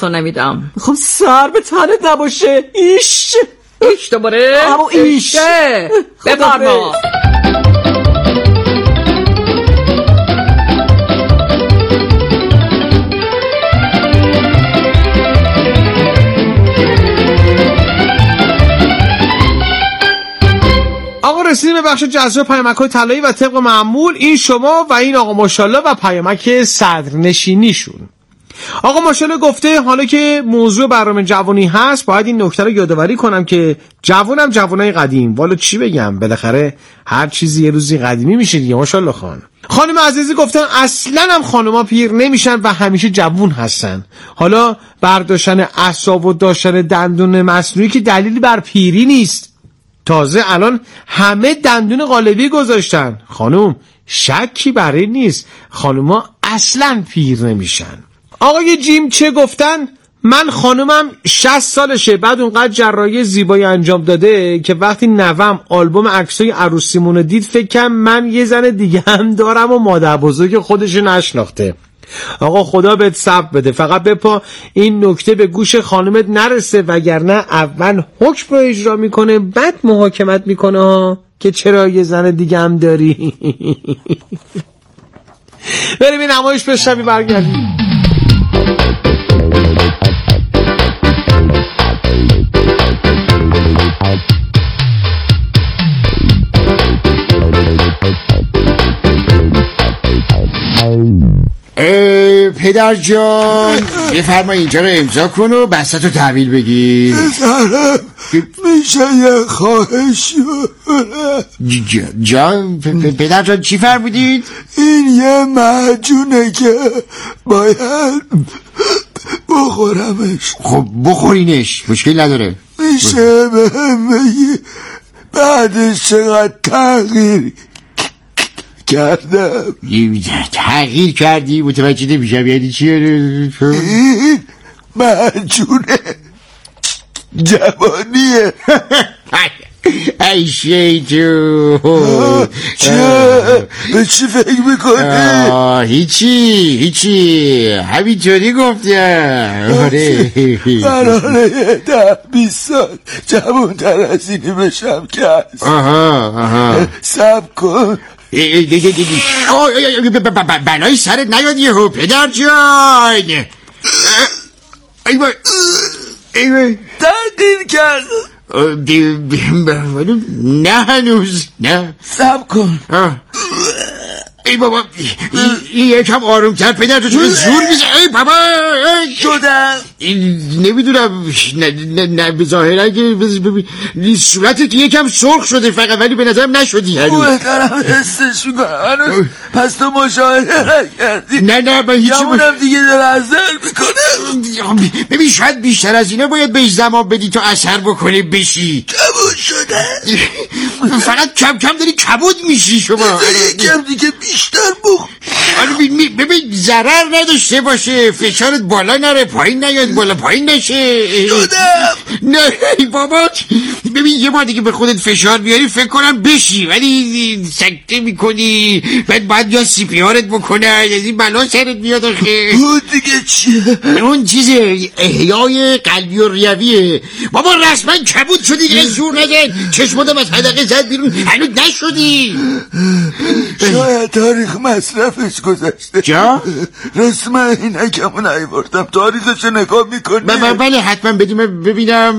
تو نمیدم. میخوام سر به تنت نباشه. ایش دوباره ایش بفرما. آقا رسیدیم به بخش جذاب پیامک‌های طلایی و طبق معمول این شما و این آقا ماشاءالله و پیامک صدرنشینیشون. آقا ماشاءالله گفته حالا که موضوع برنامه جوانی هست باید این نکته رو یادآوری کنم که جوونم جوانای قدیم. والا چی بگم، بالاخره هر چیزی یه روزی قدیمی میشه دیگه. ماشاءالله خانم عزیزی گفتن اصلا هم خانوما پیر نمیشن و همیشه جوون هستن. حالا برداشتن اعصاب و داشتن دندون مصنوعی که دلیلی بر پیری نیست. تازه الان همه دندون قالبی گذاشتن. خانم شکی بر این نیست، خانوما اصلا پیر نمیشن. آقای جیم چه گفتن من خانومم 60 سالشه، بعد اونقدر جراحی زیبایی انجام داده که وقتی نوام آلبوم عکسای عروسیمونو دید فکر کنم من یه زن دیگه هم دارم و مادر بزرگ خودش نشناخته. آقا خدا بهت صبر بده، فقط بپا این نکته به گوش خانمت نرسه وگرنه اول حکم رو اجرا میکنه بعد محاکمت میکنه ها که چرا یه زن دیگه هم داری. بریم این نمایش بشنوی برگردیم. پدر جان بفرما اینجا رو امضا کن و بستتو تحویل بگیر. میشه یه خواهش جان پدر جان چی فرمودید؟ این یه معجونه که باید بخورمش. خب بخورینش، مشکل نداره. میشه بهم بگی بعدش چقدر تغییر کردم؟ تغییر کردی؟ متوجه نمیشم یعنی چیه؟ این معجونه جوانیه. ای شیطون به چی فکر میکنی؟ هیچی همینطوری گفتم. آره قراره 10-20 سال جوان‌تر از اینی بشم که هست. صبر کن. بلای سرت نیاد یهو پدر جان. تغییر کرد. نه هنوز نه. صبر کن. ای بابا این یکم آرومتر پدر تو چون زور میزه. ای بابا شدم نمیدونم. نه به ظاهره که صورتت یکم سرخ شده فقط، ولی به نظرم نشدی هنوز. دارم حسش میکنم. پس تو مشاهده نکردی؟ نه من هیچی جمونم دیگه داره اثر میکنه. ببین شاید بیشتر از اینا باید بهش زمان بدی تا اثر بکنه بشی. کبود شده. فقط کم کم داری کبود میشی شما. یکم دیگه بیشتر بخور. ببین ضرر نداشته باشه، فشارت بالا نره پایین نیاد، بالا پایین نشه. نه بابا ببین یه بار دیگه به خودت فشار بیاری فکر کنم بشی، ولی سکته میکنی بعد باید یا سی پی آرت بکنه، از این بلا سرت بیاد. آخه اون دیگه چیه؟ اون چیز احیای قلبی و ریویه بابا. رسما کبود شدی دیگه، زور نزن. چشماتم از حدقه زد بیرون هنوز نشدی. شاید تاریخ مصرفش گذشته. جا؟ رسما اینکمو نیوردم. تاریخشو نگاه میکنی؟ بله حتما بدیم ببینم.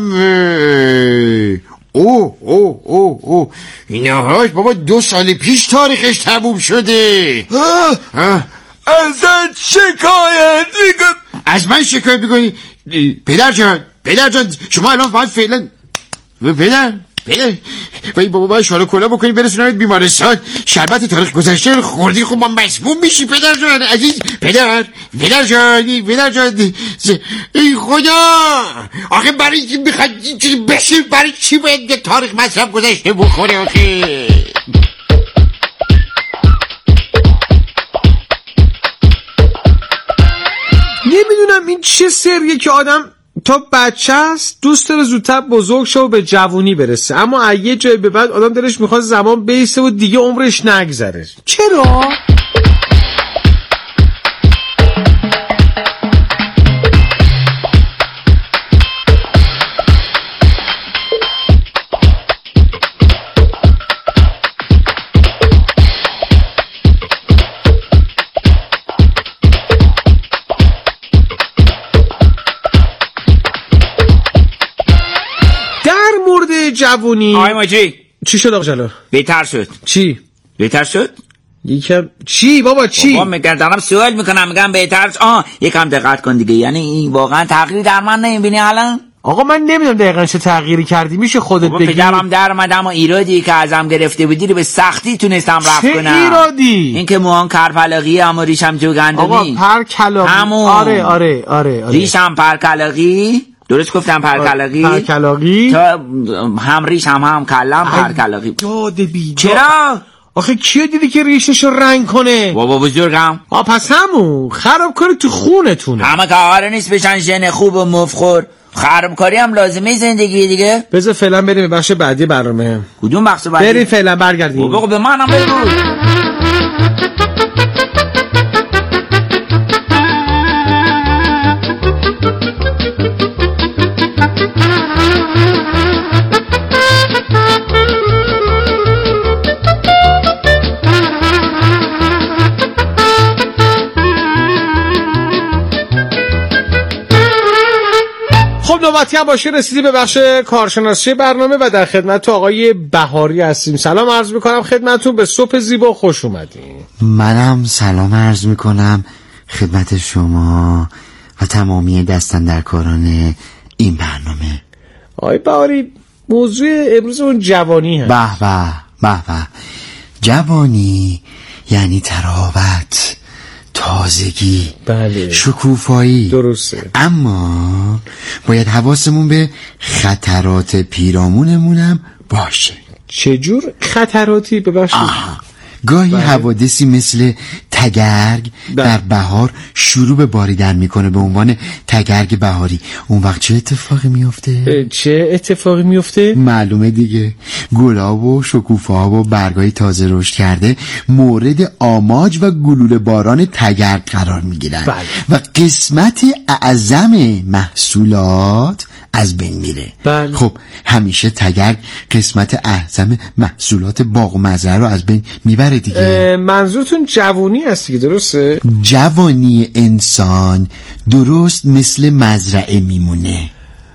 اوه اینهاش بابا 2 سال پیش تاریخش تموم شده. ازت شکایت میکنم. از من شکایت میکنی؟ پدر جان شما الان باید فعلا پدر وای بابا باید شالا کلا بکنی برسونمت بیمارستان. شربت تاریخ گذشته خوردی خب ما مسموم میشی پدر جان عزیز. پدر جان ای خدا آخه برای چی میخواد بشه؟ برای چی باید تاریخ مصرف گذشته بخوره آخه؟ نمیدونم این چه سریه که آدم تا بچه است دوست داره زودتر بزرگ شه و به جوونی برسه، اما از یه جای به بعد آدم دلش میخواد زمان بیسته و دیگه عمرش نگذره. چرا؟ جوونی آقای مجری چی شد آقا جلال؟ بهتر شد. چی؟ بهتر شد؟ یکم چی بابا چی؟ بابا میگم دارم سوال میکنم، میگم بهتر شد. یکم دقت کن دیگه. یعنی این واقعا تغییری در من نمیبینی الان؟ آقا من نمیدونم دقیقاً چه تغییری کردی، میشه خودت بگی؟ پدرم در اومدم و ایرادی که ازم گرفته بودی رو به سختی تونستم رفع کنم. چه ایرادی؟ این که موهام کرپلاقی اما ریشم جوگندمی. آقا پرکلاقی. همون. آره. ریشم پرکلاقی. درست گفتم پرکلاقی؟ پرکلاقی. تا هم ریش هم کلم پرکلاقی. داده بی چرا؟ آخه کیو دیدی که ریششو رنگ کنه؟ بابا بزرگم. پس همون خرابکاری تو خونتونه. همه که آره نیست بشن ژن خوب و مفخور. خرابکاری هم لازمه زندگی دیگه. بذار فعلا بریم به بخش بعدی برنامه. کدوم بخش بعدی؟ بریم فعلا برگردیم. بابا به منم بگو. خب نوبتی هم باشه رسیدی به بخش کارشناسی برنامه و در خدمت آقای بهاری هستیم. سلام عرض میکنم خدمتتون، به صبح زیبا خوش اومدین. منم سلام عرض میکنم خدمت شما و تمامی دستاندرکاران این برنامه. آقای بهاری موضوع امروز اون جوانی هست. به جوانی یعنی تراوت، تازگی، بله، شکوفایی. درسته. اما باید حواسمون به خطرات پیرامونمونم باشه. چجور خطراتی ببخشید؟ گاهی حوادثی مثل تگرگ در بهار شروع به باریدن میکنه به عنوان تگرگ بهاری. اون وقت چه اتفاقی میفته؟ چه اتفاقی میفته؟ معلومه دیگه، گلاب و شکوفه‌ها و برگای تازه رشد کرده مورد آماج و گلوله باران تگرگ قرار میگیرن. بله. و قسمت اعظم محصولات از بین میره. بله. خب همیشه تگرگ قسمت اعظم محصولات باغ و مزرعه رو از بین میبره دیگه. منظورتون جوانی هست دیگه، درسته؟ جوانی انسان درست مثل مزرعه میمونه.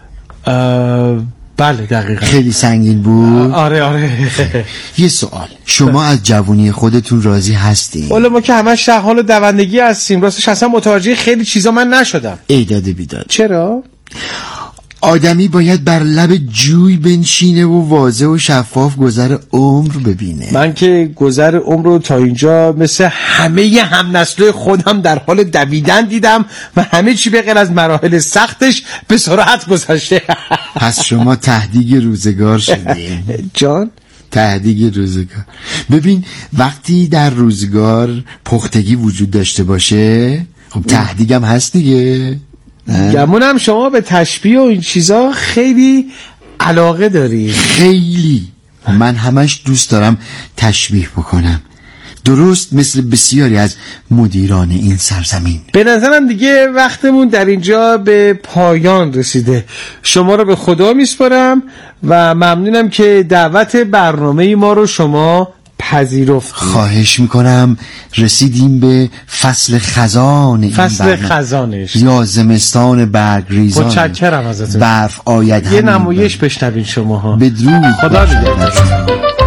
بله دقیقا. خیلی سنگین بود. آره. یه سوال، شما از جوانی خودتون راضی هستین؟ والا ما که همش در حال دوندگی هستیم. راستش اصلا متوجه خیلی چیزا من نشدم. ایداد بیداد. چرا؟ آدمی باید بر لب جوی بنشینه و واضح و شفاف گذر عمر ببینه. من که گذر عمر رو تا اینجا مثل همه هم نسل خودم در حال دویدن دیدم و همه چی به غیر از مراحل سختش به سرعت گذشته. پس شما تهدیگ روزگار شدین. جان؟ تهدیگ روزگار. ببین وقتی در روزگار پختگی وجود داشته باشه خب تهدیگم هست دیگه. گمونم شما به تشبیه و این چیزا خیلی علاقه داری. خیلی. من همش دوست دارم تشبیه بکنم، درست مثل بسیاری از مدیران این سرزمین. به نظرم دیگه وقتمون در اینجا به پایان رسیده. شما رو به خدا میسپارم و ممنونم که دعوت برنامه ما رو شما پذیرفتید. خواهش میکنم. رسیدیم به فصل خزان این فصل خزانش یا زمستان برگریزان. متشکرم ازتون. برف آید. یه نمایش بشنوین شماها. بدرود. خدا نگهدار.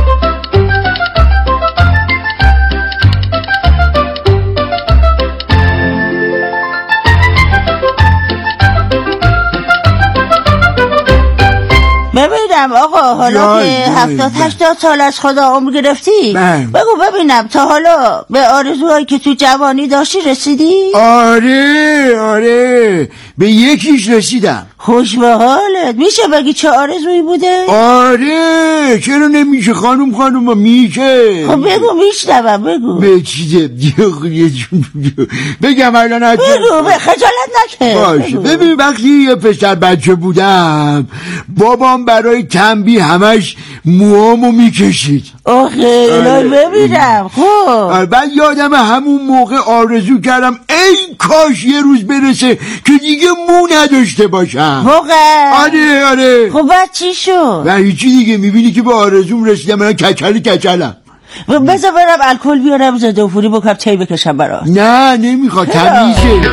ببینم آقا حالا که 70-80 سال از خدا عمر گرفتی، بگو ببینم تا حالا به آرزوهایی که تو جوانی داشتی رسیدی؟ آره به یکیش رسیدم. خوش به حالت. میشه بگی چه آرزویی بوده؟ آره چرا نمیشه خانم میشه. خب بگو میشنوم بگو. به چیزه بگم الان بگو به خجالت نکن. باشه. ببین وقتی یه پسر بچه بودم بابام برای تنبیه همش موامو میکشید. آخه الهی ببینم. خب بعد یادم همون موقع آرزو کردم ای کاش یه روز برسه که دیگه مو نداشته باشم. واقعا؟ آره. خب بعد چی شد؟ و هیچی دیگه. میبینی که به آرزوم رسیدم. من کچلم. بذار برم الکل بیارم ضد عفونی بکنم چای بکشم برات. نه نمیخواد تمیزه.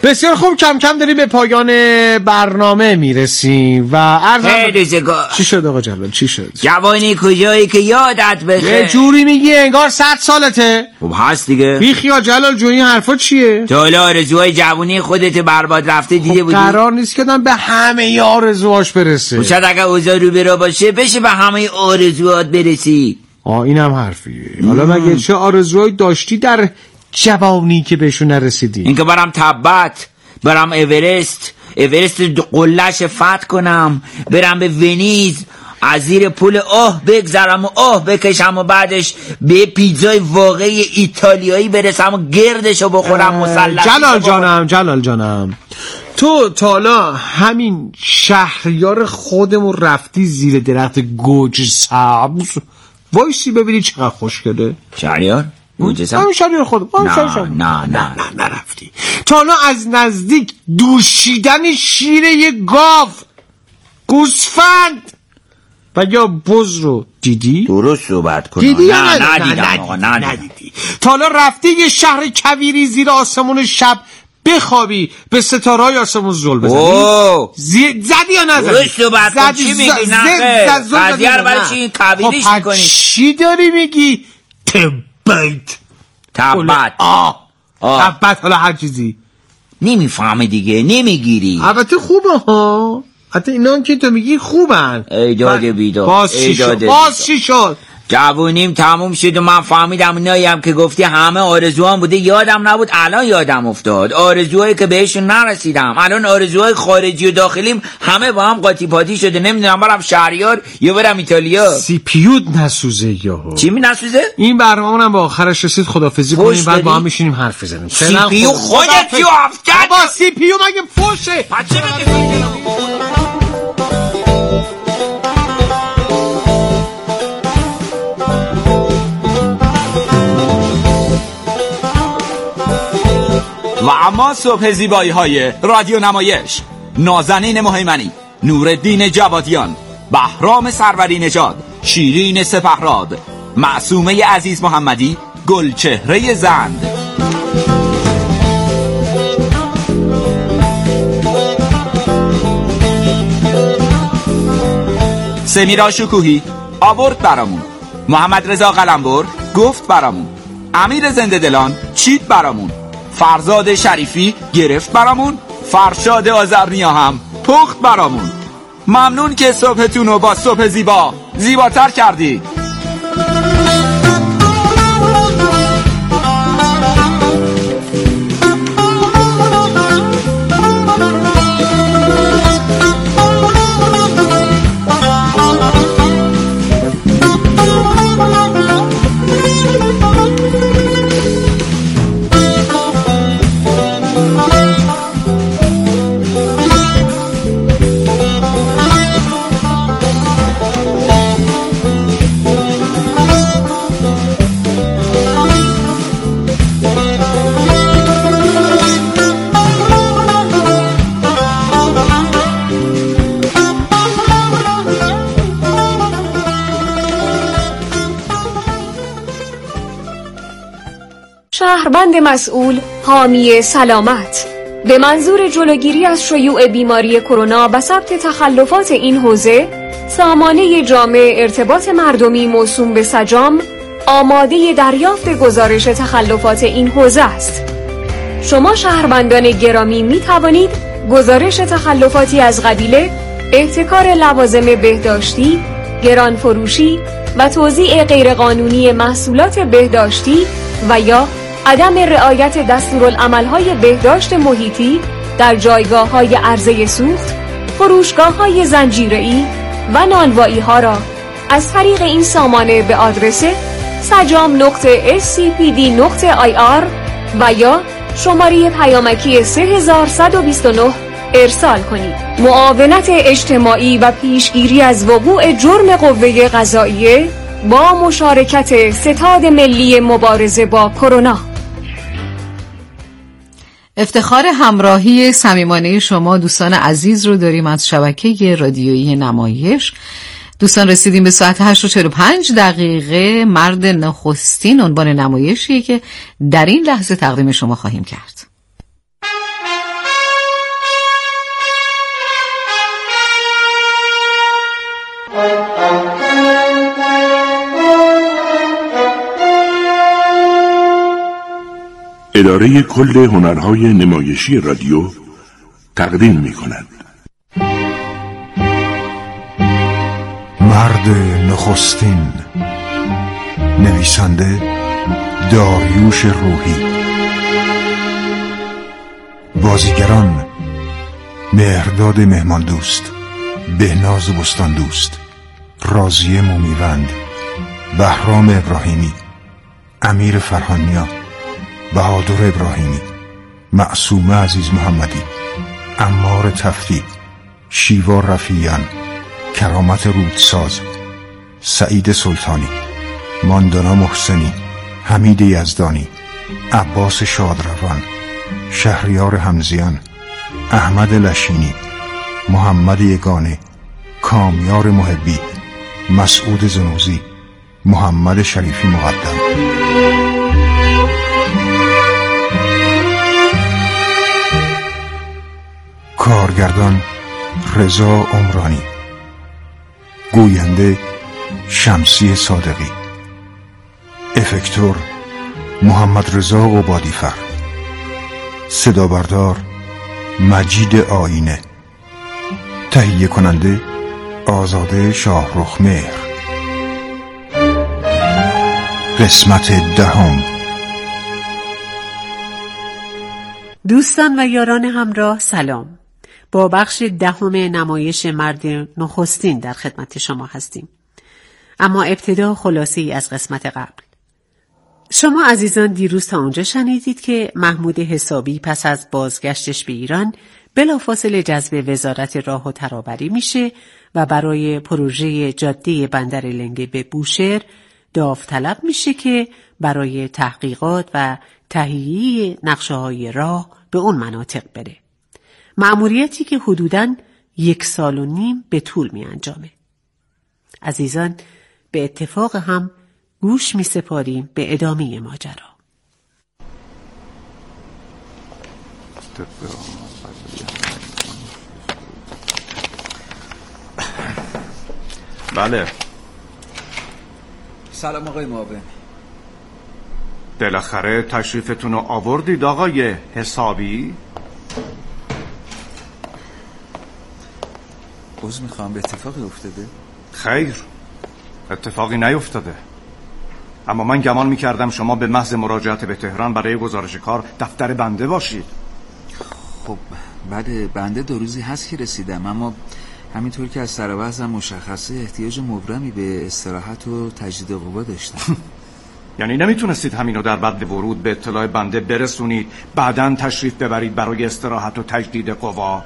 بسیار خوب، کم کم داریم به پایان برنامه میرسیم و چی شد آقا جلال؟ چی شد؟ جوانی کجایی که یادت بخیر؟ یه جوری میگی انگار 100 سالته. خب هست دیگه. بیخیال جلال جون، این حرفا چیه؟ تو حالا آرزوهای جوانی خودت برباد رفته دیده بودی؟ قرار نیست که آدم به همه آرزوهاش برسه. شاید اگه اوضاع رو برا باشه بشه به همه آرزوهات برسی. اینم حرفیه. حالا مگه چه آرزوهایی داشتی در جوانی که بهشون نرسیدی؟ اینکه برم تبت، برم اورست قلش فتح کنم، برم به ونیز، از زیر پول بگذرم و بکشم و بعدش به پیتزای واقعی ایتالیایی برسم و گردشو بخورم مثلثی. جلال جانم تو تا حالا همین شهریار خودمون رفتی زیر درخت گوجه سبز وایسی ببینی چقدر خوشگله؟ شهریار؟ همین شهریار خودم. نه نرفتی تا حالا از نزدیک دوشیدن شیر یه گاو، گوسفند و یا بز رو دیدی؟ درست صحبت کن. دیدی یا ندیدی. تا حالا رفتی یه شهر کویری زیر آسمون شب بخوابی به ستارهای آسمون زل بزنی؟ زدی یا نزدی؟ درست صحبت کن. چی میگی؟ نه قضیه رو برای چی کبیریش میکنی؟ چی داری میگی؟ تبت حالا هر چیزی نمیفهمه دیگه، نمیگیری. البته خوبه ها، حتی اینا هم که تو میگی خوبن. ایداد بیداد. باز چی شد؟ جوونیم تموم شد و من فهمیدم ایناییم که گفتی همه آرزوام بوده یادم نبود، الان یادم افتاد. آرزوهایی که بهشون نرسیدم، الان آرزوهای خارجی و داخلیم همه با هم قاطی پاتی شده. نمیدونم برم شهریار یا برم ایتالیا. سی پیوت نسوزه یهو. چی می نسوزه؟ این برنامه‌مون با آخرش رسید. خدافظی کنیم بعد با هم میشینیم حرف بزنیم. سی پیو خودت یو افتاد. با سی پیو مگه فوشه؟ بچه بگی و اما صبح زیبایی های رادیو نمایش، نازنین مهیمنی، نورالدین جوادیان، بهرام سروری نژاد، شیرین سپهراد، معصومه عزیز محمدی، گلچهره زند. سمیرا شکوهی آورد برامون، محمد رضا قلمبر گفت برامون، امیر زنده دلان چید برامون، فرزاد شریفی گرفت برامون، فرشاد آذرنیا هم پخت برامون. ممنون که صبحتون رو با صبح زیباتر کردی. شهروند مسئول حامی سلامت به منظور جلوگیری از شیوع بیماری کرونا و ثبت تخلفات این حوزه، سامانه جامع ارتباط مردمی موسوم به سجام آماده دریافت گزارش تخلفات این حوزه است. شما شهروندان گرامی می توانید گزارش تخلفاتی از قبیل احتکار لوازم بهداشتی، گرانفروشی و توزیع غیرقانونی محصولات بهداشتی و یا عدم رعایت دستورالعمل‌های بهداشت محیطی در جایگاه‌های عرضه سوخت، فروشگاه‌های زنجیره‌ای و نانوایی‌ها را از طریق این سامانه به آدرس sajam.scpd.ir و یا شماره پیامکی 3129 ارسال کنید. معاونت اجتماعی و پیشگیری از وقوع جرم قوه قضاییه با مشارکت ستاد ملی مبارزه با کرونا. افتخار همراهی صمیمانه شما دوستان عزیز رو داریم از شبکه رادیویی نمایش. دوستان رسیدیم به ساعت 8:45. مرد نخستین عنوان نمایشیه که در این لحظه تقدیم شما خواهیم کرد. اداره کل هنرهای نمایشی رادیو تقدیم می‌کند. مرد نخستین، نویسنده داریوش روحی. بازیگران: مهرداد مهمان دوست، بهناز بستان دوست، راضیه مومیوند، بهرام ابراهیمی، امیر فرهانیا، بهادر ابراهیمی، معصومه عزیز محمدی، عمار تفتی، شیوا رفیعیان، کرامت رودساز، سعید سلطانی، ماندانا محسنی، حمید یزدانی، عباس شادروان، شهریار حمزیان، احمد لشینی، محمد یگانه، کامیار محبی، مسعود زنوزی، محمد شریفی مقدم. کارگردان: رضا عمرانی. گوینده: شمسی صادقی. افکتور: محمد رضا عبادی‌فر. صدا بردار: مجید آینه. تهیه کننده: آزاده شاهرخ مهر. قسمت 10. دوستان و یاران همراه سلام. با بخش 10 نمایش مرد نخستین در خدمت شما هستیم. اما ابتدا خلاصه ای از قسمت قبل. شما عزیزان دیروز تا اونجا شنیدید که محمود حسابی پس از بازگشتش به ایران بلافاصله جذب وزارت راه و ترابری میشه و برای پروژه جاده بندر لنگه به بوشهر داوطلب میشه که برای تحقیقات و تهیه نقشه‌های راه به اون مناطق بره. مأموریتی که حدوداً 1.5 سال به طول می انجامه. عزیزان به اتفاق هم گوش می سپاریم به ادامه ماجرا. بله. سلام آقای معاون. بالاخره تشریفتون رو آوردید آقای حسابی؟ عذر میخوام، به اتفاقی افتاده؟ خیر، اتفاقی نیفتاده. اما من گمان میکردم شما به محض مراجعت به تهران برای گزارش کار دفتر بنده باشید. خب بله، بنده 2 روزی هست که رسیدم، اما همینطور که از سر وضعم مشخصه احتیاج مبرمی به استراحت و تجدید قوا داشتم. یعنی نمیتونستید همینو در بعد ورود به اطلاع بنده برسونید بعداً تشریف ببرید برای استراحت و تجدید قوا؟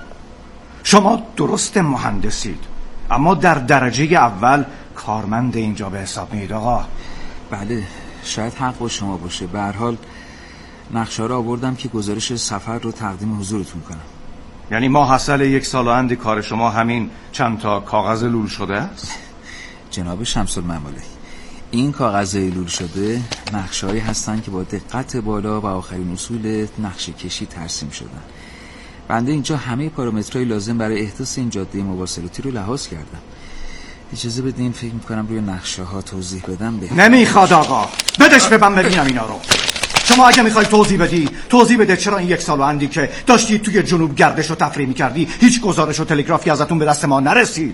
شما درست مهندسید، اما در درجه اول کارمند اینجا به حساب میید آقا. بله، شاید حق با شما باشه. به هر حال نقشه رو آوردم که گزارش سفر رو تقدیم حضورتون کنم. یعنی ماحصل 1 سال و اندی کار شما همین چند تا کاغذ لول شده است؟ جناب شمس الممالک، این کاغذ لول شده نقشه‌هایی هستن که با دقت بالا و آخرین اصول نقشه کشی ترسیم شدن. بنده اینجا همه پارامترهای لازم برای احداث این جاده مواصلاتی رو لحاظ کردم. اجازه بدین فکر می‌کنم روی نقشه ها توضیح بدم بهتره. نمیخواد آقا، بدش به من ببینم اینا رو. شما اگه میخوای توضیح بده چرا این 1 سال و اندی که داشتید توی جنوب گردش و تفریح می‌کردی هیچ گزارش و تلگرافی ازتون به دست ما نرسید؟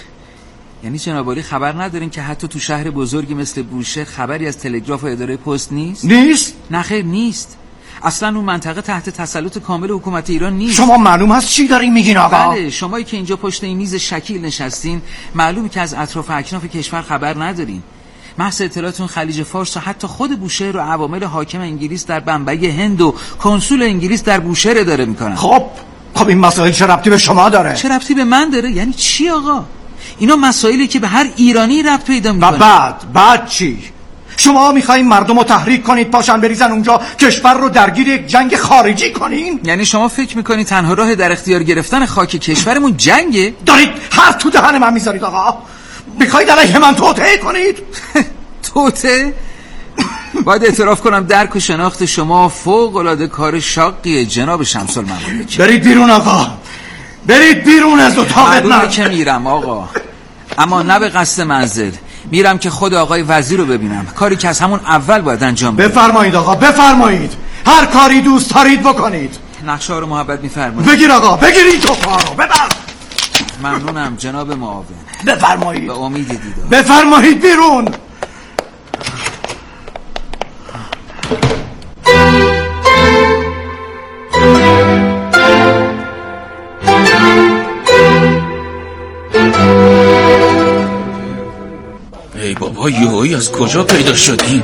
یعنی جناب عالی خبر ندارین که حتی تو شهر بزرگی مثل بوشهر خبری از تلگراف و اداره پست نیست؟ نه خیر نیست. اصلا اون منطقه تحت تسلط کامل حکومت ایران نیست. شما معلوم هست چی دارین میگین آقا؟ بله، شمایی که اینجا پشت این میز شکیل نشستین معلومه که از اطراف اکناف کشور خبر ندارین. محض اطلاعاتون خلیج فارس و حتی خود بوشهر و عوامل حاکم انگلیس در بمبئی هند و کنسول انگلیس در بوشهر اداره میکنن. خب این مسائل چه ربطی به شما داره؟ چه ربطی به من داره؟ یعنی چی آقا؟ اینا مسائلی که به هر ایرانی ربط پیدا میکنه. و بعد چی؟ شما میخواین مردم رو تحریک کنید پاشن بریزن اونجا کشور رو درگیر یک جنگ خارجی کنین؟ یعنی شما فکر میکنید تنها راه در اختیار گرفتن خاک کشورمون جنگه؟ دارید هر تو دهن من میذارید آقا. میخواید علیه من توطئه کنید؟ توطئه؟ باید اعتراف کنم درک و شناخت شما فوق العاده کار شاقیه جناب شمس الممالک. برید بیرون آقا، برید بیرون از اتاق من. که میرم آقا، اما نه به قصد منزل. میرم که خود آقای وزیر رو ببینم، کاری که از همون اول باید انجام بدم. بفرمایید آقا، بفرمایید. هر کاری دوست دارید بکنید. نقشه ها رو محبت می‌فرمایید. بگیر آقا، بگیر این توفا رو، ببر. ممنونم جناب معاون. بفرمایید. به امید دیدار. بفرمایید بیرون. ای بابا یهویی از کجا پیدا شدیم؟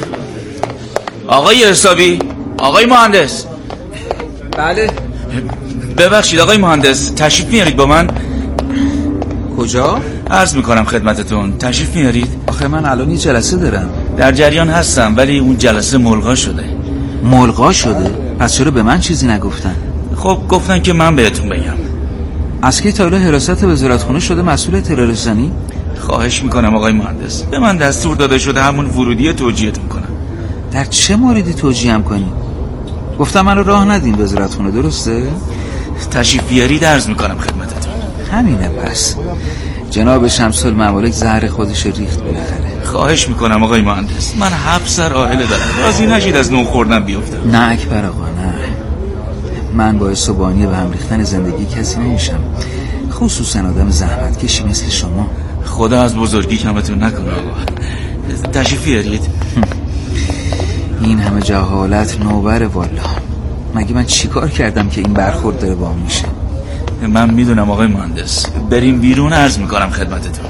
آقای حسابی، آقای مهندس. بله. ببخشید آقای مهندس، تشریف میارید با من؟ کجا؟ عرض میکنم خدمتتون، تشریف میارید؟ آخه من الان یه جلسه دارم. در جریان هستم ولی اون جلسه ملغا شده. ملغا شده؟ پس چرا به من چیزی نگفتن؟ خب گفتن که من بهتون بگم. از کی تا حالا حراست وزارتخونه شده مسئول اطلاع رسانی؟ خواهش میکنم آقای مهندس، به من دستور داده شده همون ورودی توجیهتون کنم. در چه موردی توجیهم کنی؟ گفتم منو راه ندین وزارتخونه، درسته؟ تشریف بیارید عرض میکنم خدمتتون. همینه پس. جناب شمس الممالک زهر خودش ریخت بالاخره. خواهش میکنم آقای مهندس، من 7 سر عائله دارم، راضی نشید از نون خوردن بیفتم. نه اکبر آقا، نه. من باعث و بانی به هم ریختن زندگی کسی نمیشم، خصوصا آدم زحمت کشی مثل شما. خدا از بزرگی کمتون نکنه آقا. تشریف بیارید. این همه جهالت نوبر والا. مگه من چیکار کردم که این برخورد داره با هم میشه؟ من میدونم آقای مهندس، بریم بیرون عرض میکنم خدمتتون.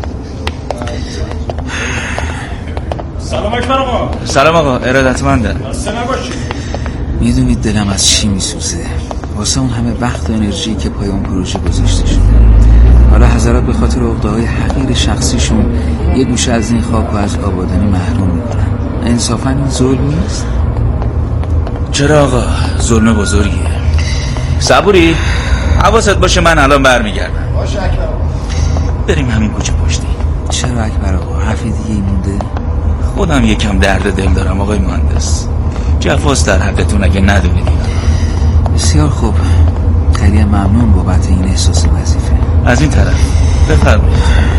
سلام اکبر آقا. سلام آقا، ارادتمندم. میدونید دلم از چی میسوزه؟ واسه اون همه وقت و انرژی که پای اون پروژه گذاشته شده. حالا حضرات به خاطر عقده‌های حقیر شخصیشون یه گوشه از این خاک و از آبادانی محروم میکنن. انصافاً این ظلم نیست؟ چرا آقا، ظلم بزرگیه. صبوری حواست باشه، من الان برمیگردم. باشه اکبر آقا. بریم همین کوچه پشتی. چرا اکبر آقا، حرفی دیگه ای مونده؟ خودم یکم درد دل دارم آقای مهندس، جفاست در حقتون اگه ندونید. بسیار خوب، خیلی ممنون بابت این احساس وظیفه. از این طرف بفرمایید.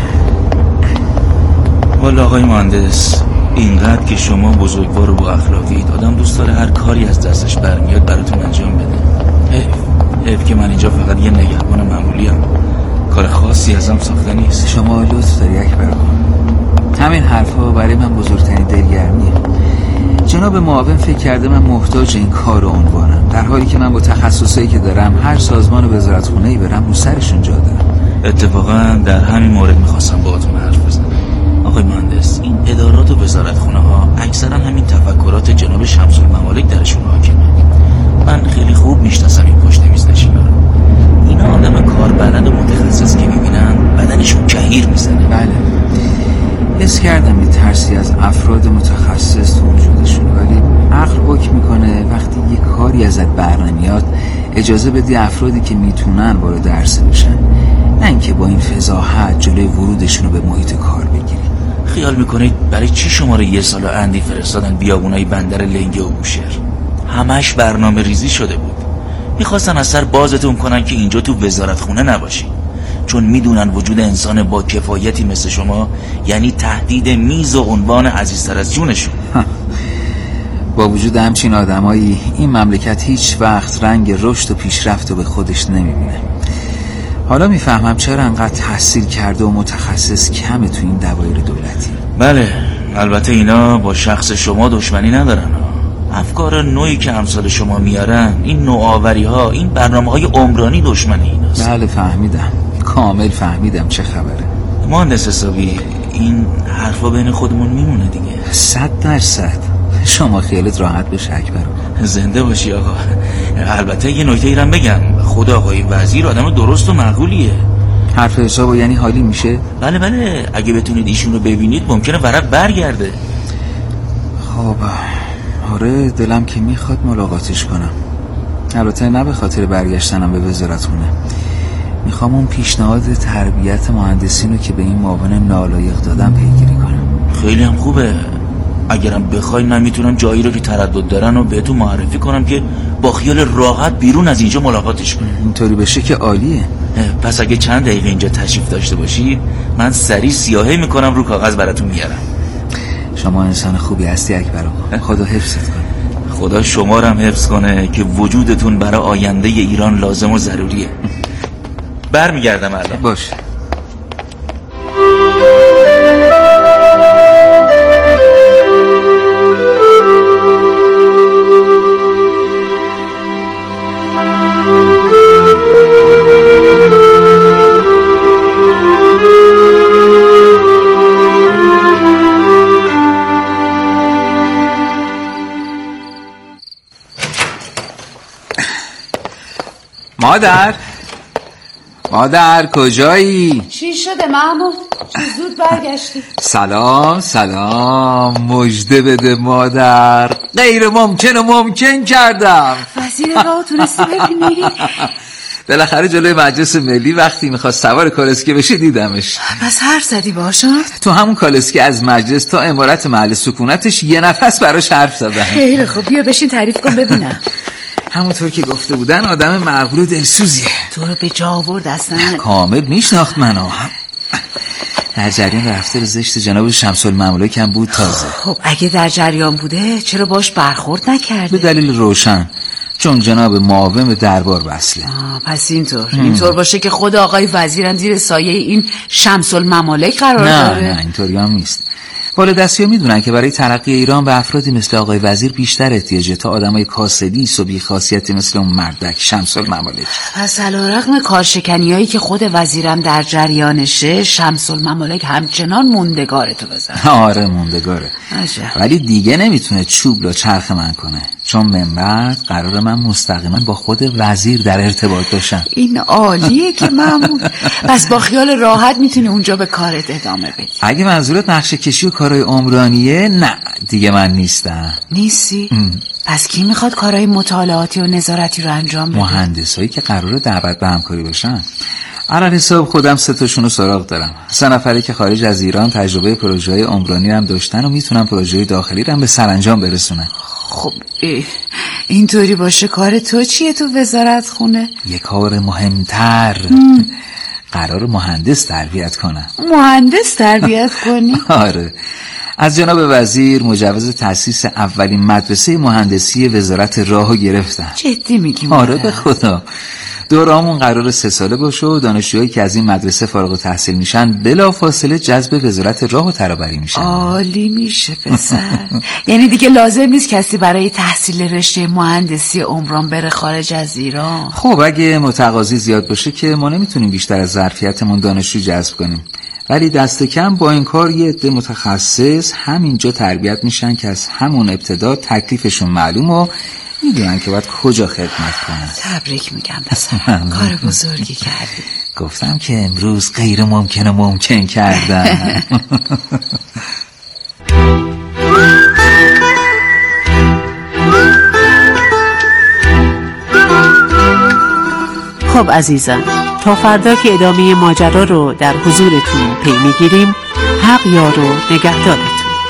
والا آقای مهندس، اینقدر که شما بزرگوار و با اخلاقید، آدم دوست داره هر کاری از دستش برمیاد براتون انجام بده. حیف که من اینجا فقط یه نگهبان معمولیم، کار خاصی ازم ساخته نیست. شما لطف داری اکبر آقا، همین حرفا برای من بزرگترین دلگرمیه. جناب معاون فکر کرده من محتاج این کار و عنوانم، در حالی که من با تخصصایی که دارم هر سازمان وزارتخونه‌ای برم رو سرشون جا دارم. اتفاقا در همین مورد میخواستم باهاتون حرف بزنم آقای مهندس. این ادارات و وزارتخونه ها اکثرا همین تفکرات جناب شمس الممالک درشون حاکمه. من خیلی خوب میشناسم این پشت میز نشینا رو. اینا آدم کار بلد و متخصص که میبینن بدنشون کهیر میزنه. بله، حس کردم یه ترسی از افراد متخصص تو وجودشون، ولی عقل حکم میکنه وقتی یه کاری ازت برنمیاد اجازه بدی افرادی که میتونن وارد عرصه بشن، نه اینکه با این فضاحت جلوی ورودشون رو به محیط کار بگیری. خیال میکنید برای چی شما رو 1 سال اندی فرستادن بیابونای بندر لنگه و بوشهر؟ همش برنامه ریزی شده بود. میخواستن از سر بازتون کنن که اینجا تو وزارتخونه نباشی، چون میدونن وجود انسان با کفایتی مثل شما یعنی تهدید میز و عنوان عزیزتر از جونشون. با وجود همچین آدمایی این مملکت هیچ وقت رنگ رشد و پیشرفت رو به خودش نمیبینه. حالا میفهمم چرا انقدر تحصیل کرده و متخصص کمه تو این دوایر دولتی. بله، البته اینا با شخص شما دشمنی ندارن. افکار نوعی که امثال شما میارن، این نوآوری ها، این برنامه های عمرانی دشمنی ایناست. بله فهمیدم، کامل فهمیدم چه خبره. مهندس حسابی، این حرفا بین خودمون میمونه دیگه. 100%. شما خیالت راحت بشه اکبر. زنده باشی آقا. البته یه نکته ایرم بگم، خود آقای وزیر آدم درست و معقولیه. حرف حسابو یعنی حالی میشه؟ بله بله، اگه بتونید ایشون رو ببینید ممکنه ورق برگرده. خب آره، دلم که میخواد ملاقاتش کنم، البته نه به خاطر برگشتنم به وزارتخونه. میخوام اون پیشنهاد تربیت مهندسین رو که به این معاون نالایق دادم پیگیری کنم. خیلی هم خوبه. اگرم بخوای من میتونم جایی رو که تردد دارن و بهتون معرفی کنم که با خیال راحت بیرون از اینجا ملاقاتش کنیم. اینطوری بشه که عالیه. پس اگه چند دقیقه اینجا تشریف داشته باشید من سریع سیاهی میکنم رو کاغذ براتون میارم. شما انسان خوبی هستی اکبر آقا، خدا حفظت کنه. خدا شما رو هم حفظ کنه که وجودتون برای آینده ایران لازم و ضروریه. برمیگردم الان. باشه. مادر کجایی؟ چی شده محمود؟ چه زود برگشتی؟ سلام مژده بده مادر، غیر ممکن و ممکن کردم. وزیر راه تونستی ببینی؟ بالاخره جلوی مجلس ملی وقتی میخواست سوار کالسکه بشه دیدمش. پس حرف زدی باشون؟ تو همون کالسکه از مجلس تا عمارت محل سکونتش یه نفس براش حرف زدم. خیلی خوب، بیا بشین تعریف کن ببینم. همونطور که گفته بودن آدم معقول و دلسوزیه. تو رو به جا آورد اصلا. کامل میشناخت منو. در جریان رفتار زشت جناب شمس الممالک هم بود تازه. خب اگه در جریان بوده چرا باش برخورد نکرده؟ به دلیل روشن، چون جناب معاون دربار وصله. پس اینطور باشه که خود آقای وزیرم زیر سایه این شمس الممالک قرار داره؟ نه اینطوری هم نیست. بالادستی‌ها میدونن که برای ترقی ایران به افرادی مثل آقای وزیر بیشتر احتیاجه تا آدمای کاسدی و بی خاصیتی مثل اون مردک شمس الممالک. پس علیرغم کارشکنیایی که خود وزیرم در جریانشه، شمس الممالک همچنان موندگاره تو بزن. آره موندگاره. ولی دیگه نمیتونه چوب لا چرخ من کنه، چون من بعد قرار من مستقیما با خود وزیر در ارتباط باشم. این عالیه که محمود. پس با خیال راحت میتونی اونجا به کارت ادامه بدی. اگه منظورت نقشه کشی و کارهای عمرانیه، نه دیگه من نیستم. نیستی؟ پس کی میخواد کارهای مطالعاتی و نظارتی رو انجام بده؟ مهندسایی که قراره دعوت به همکاری باشن. علل حساب خودم 3 تاشونو سراغ دارم. 3 نفری که خارج از ایران تجربه پروژه‌های عمرانی هم داشتن و میتونن پروژه داخلی رو هم به سرانجام برسونن. خب اینطوری باشه کار تو چیه تو وزارت خونه؟ یه کار مهمتر. قرار مهندس تربیت کنم. مهندس تربیت کنی؟ آره. از جناب وزیر مجوز تأسیس اولین مدرسه مهندسی وزارت راهو گرفتم. جدی میگی؟ آره به خدا. دوره‌مون قرار 3 ساله باشه و دانشجوهایی که از این مدرسه فارغ التحصیل میشن بلافاصله جذب وزارت راه و ترابری میشن. عالی میشه پسر. یعنی دیگه لازم نیست کسی برای تحصیل رشته مهندسی عمران بره خارج از ایران. خب اگه متقاضی زیاد باشه که ما نمیتونیم بیشتر از ظرفیتمون دانشجو جذب کنیم، ولی دست کم با این کار یه عده متخصص همینجا تربیت میشن که از همون ابتدا تکلیفشون معلوم و میدونن که باید کجا خدمت کنن. تبریک میگم پسرم، کار بزرگی کردی. گفتم که امروز غیر ممکن و ممکن کردم. خب عزیزان، تا فردا که ادامه ماجرا رو در حضورتون پی میگیریم، حق یار و نگهدارتون.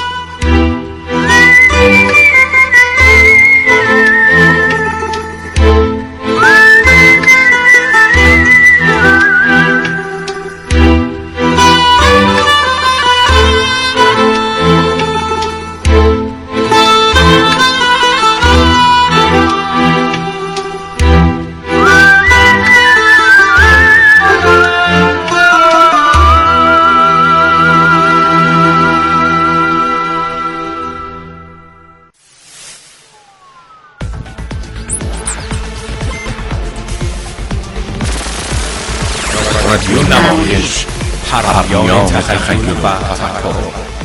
رادیو نمایش، هرمیان تخیل و تفکر.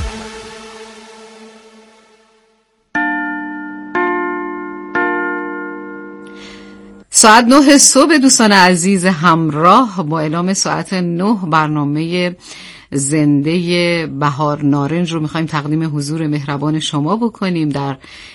ساعت 9 صبح دوستان عزیز همراه با اعلام ساعت 9 برنامه زنده بهار نارنج رو میخوایم تقدیم حضور مهربان شما بکنیم. در